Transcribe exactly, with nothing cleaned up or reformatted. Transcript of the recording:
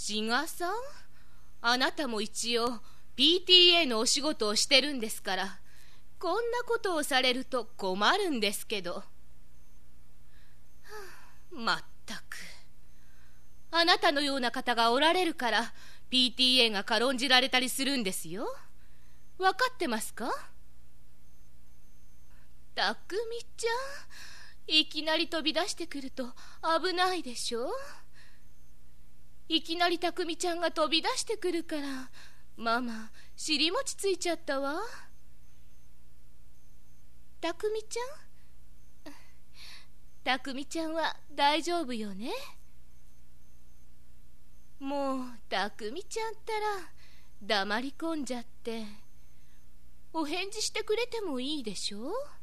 志賀さん、あなたも一応 ピーティーエー のお仕事をしてるんですから、こんなことをされると困るんですけど。はあ、まったく、あなたのような方がおられるから ピーティーエー が軽んじられたりするんですよ。分かってますか？たくみちゃん、いきなり飛び出してくると危ないでしょ。いきなりたくみちゃんが飛び出してくるから、ママ尻餅ついちゃったわ。たくみちゃん、たくみちゃんは大丈夫よね。もうたくみちゃんったら黙り込んじゃって、お返事してくれてもいいでしょ。